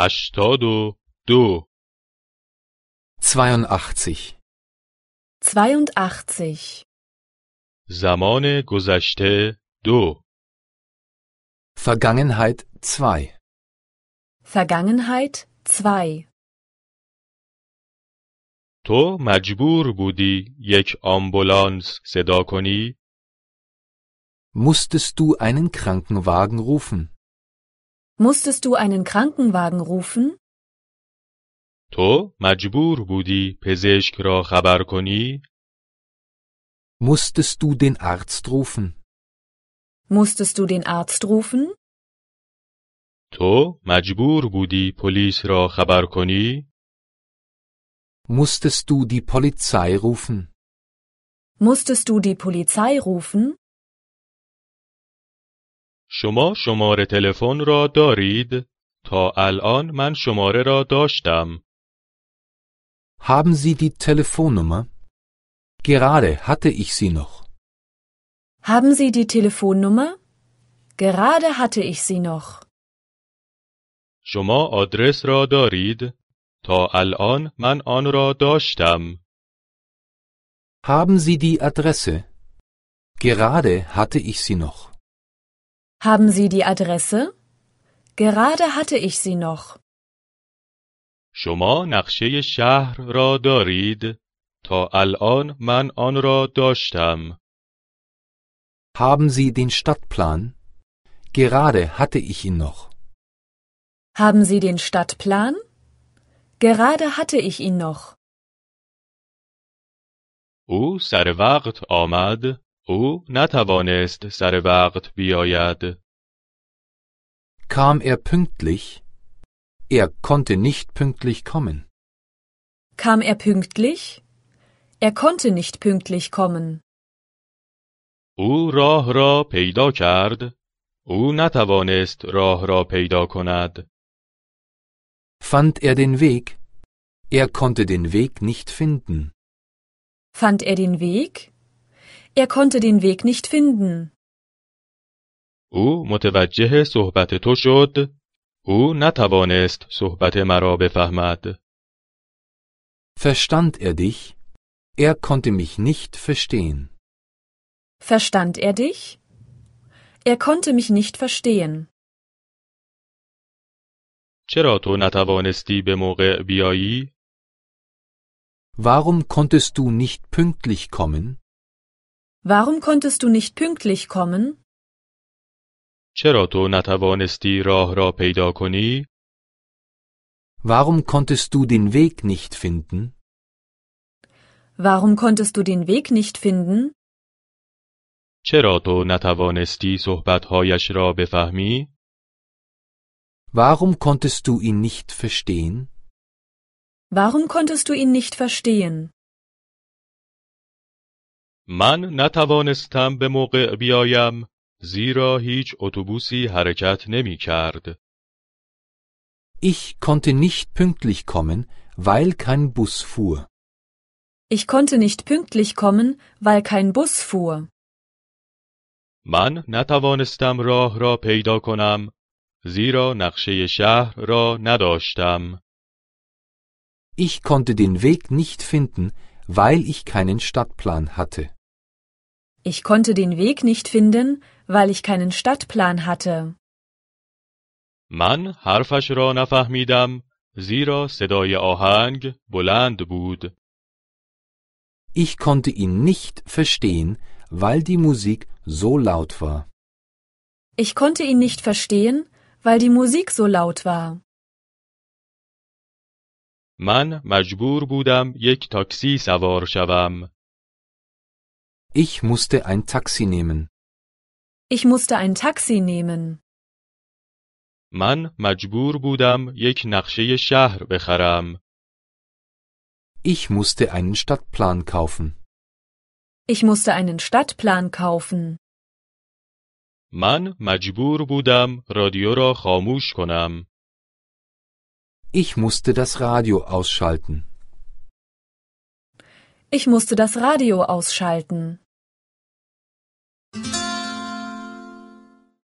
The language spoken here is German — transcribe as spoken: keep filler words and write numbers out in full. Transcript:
هشتاد و دو. zweiundachtzig. zweiundachtzig. زمان گذشته دو. Vergangenheit zwei. Vergangenheit zwei. تو مجبور بودی یک آمبولانس صدا کنی؟ Musstest du einen Krankenwagen rufen? Musstest du einen Krankenwagen rufen? تو مجبور بودی پزشک را خبر کنی؟ Musstest du den Arzt rufen? Musstest du den Arzt rufen? تو مجبور بودی پلیس را خبر کنی؟ Musstest du die Polizei rufen? Musstest du die Polizei rufen? شما شماره تلفن را دارید؟ تا الان من شماره را داشتم. Haben Sie die Telefonnummer? Gerade hatte ich sie noch. Haben Sie die Telefonnummer? Gerade hatte ich sie noch. شما آدرس را دارید؟ تا الان من آن را داشتم. Haben Sie die Adresse? Gerade hatte ich sie noch. Haben Sie die Adresse? Gerade hatte ich sie noch. شما نقشه شهر را دارید؟ تا الان من آن را داشتم. Haben Sie den Stadtplan? Gerade hatte ich ihn noch. Haben Sie den Stadtplan? Gerade hatte ich ihn noch. او سر وقت آمد. او نتوانست سر وقت بیاید. Kam er pünktlich? Er konnte nicht pünktlich kommen. Kam er pünktlich? Er konnte nicht pünktlich kommen. او راه را پیدا کرد. او نتوانست راه را پیدا کند. Fand er den Weg? Er konnte den Weg nicht finden. Fand er den Weg? Er konnte den Weg nicht finden. او متوجه صحبت تو شد. او نتوانست صحبت مرا بفهمد. Verstand er dich? Er konnte mich nicht verstehen. Verstand er dich? Er konnte mich nicht verstehen. چرا تو نتوانستی به موقع بیایی؟ Warum konntest du nicht pünktlich kommen? Warum konntest du nicht pünktlich kommen? چرا تو نتوانستی راه را پیدا کنی؟ Warum konntest du den Weg nicht finden? Warum konntest du den Weg nicht finden? چرا تو نتوانستی صحبتهایش را بفهمی؟ Warum konntest du ihn nicht verstehen? Warum konntest du ihn nicht verstehen? من نتوانستم به موقع بیایم زیرا هیچ اتوبوسی حرکت نمی کرد. Ich konnte nicht pünktlich kommen, weil kein Bus fuhr. Ich konnte nicht pünktlich kommen, weil kein Bus fuhr. من نتوانستم راه را پیدا کنم زیرا نقشه شهر را نداشتم. Ich konnte den Weg nicht finden, weil ich keinen Stadtplan hatte. Ich konnte den Weg nicht finden, weil ich keinen Stadtplan hatte. من حرفش را نفهمیدم زیرا صدای آهنگ بلند بود. Ich konnte ihn nicht verstehen, weil die Musik so laut war. Ich konnte ihn nicht verstehen, weil die Musik so laut war. من مجبور بودم یک تاکسی سوار شوم. Ich musste ein Taxi nehmen. Ich musste ein Taxi nehmen. من مجبور بودم یک نقشه شهر بخرم. Ich musste einen Stadtplan kaufen. Ich musste einen Stadtplan kaufen. من مجبور بودم رادیو را خاموش کنم. Ich musste das Radio ausschalten. Ich musste das Radio ausschalten.